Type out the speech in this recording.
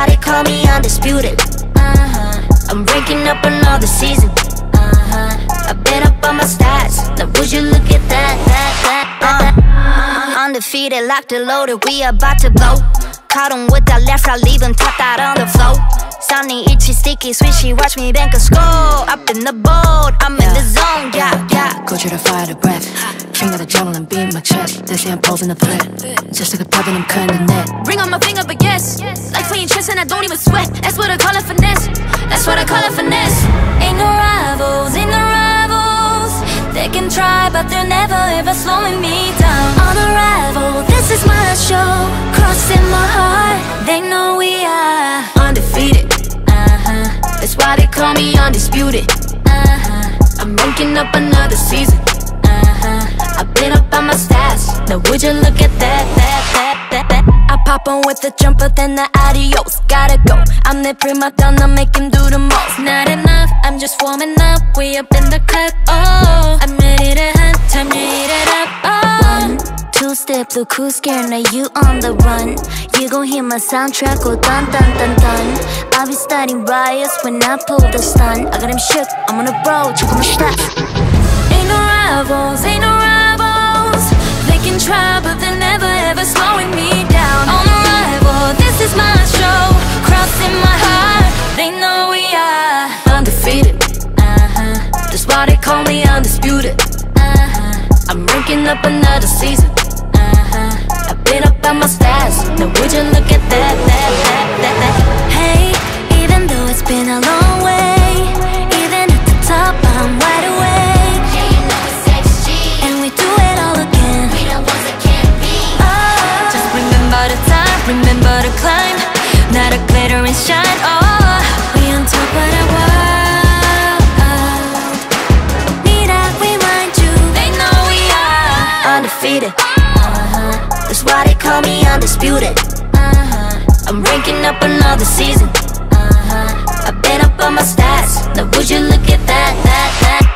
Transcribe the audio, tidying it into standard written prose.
why they call me undisputed. I'm ranking up another season. I've been up on my stats. Now would you look at that. Undefeated, locked and loaded, we about to blow. Caught him with that left, right, leave him tapped out on the floor. Sounding itchy, sticky, swishy, watch me bank a score. Up in the boat, I'm in the zone, yeah. Go to the fire, the breath. Finger the jungle and beat my chest. They say I'm posing the threat. Just like a pebble, I'm cutting the net. Ring on my finger, but yes, like playing chess and I don't even sweat. That's what I call it finesse. That's what I call it finesse. Ain't no rivals, ain't no rivals. They can try, but they're never ever slowing me down. On arrival, this is my show. Crossing my heart, they know we are undefeated. That's why they call me undisputed. I'm ranking up another season. I've been up on my stats. Now would you look at that. I pop on with the jumper, then the adios. Gotta go, I'm the prima donna, make him do the most. Not enough, I'm just warming up. We up in the cut, oh. I'm ready to hunt, time to heat it up, oh. 2-step, look who's scared, now you on the run. You gon' hear my soundtrack go dun dun dun dun. I'll be starting riots when I pull the stun. I got him shook, I'm on a road, check on my stats. Ain't no rivals, ain't no rivals. They can try, but they're never ever slowing me down. On arrival, this is my show. Crossing my heart, they know we are undefeated. That's why they call me undisputed. I'm ranking up another season. I've been up on my stats. Now would you look at that. Hey, even though it's been a long way, even at the top I'm wide awake. Yeah, you know it's XG, and we do it all again. we the ones that can't be. Just remember the time, remember to climb. Not a glitter and shine, oh. We on top of the world. Need I remind you, they know we are Undefeated. That's why they call me undisputed. I'm ranking up another season. I've been up on my stats. Now would you look at that.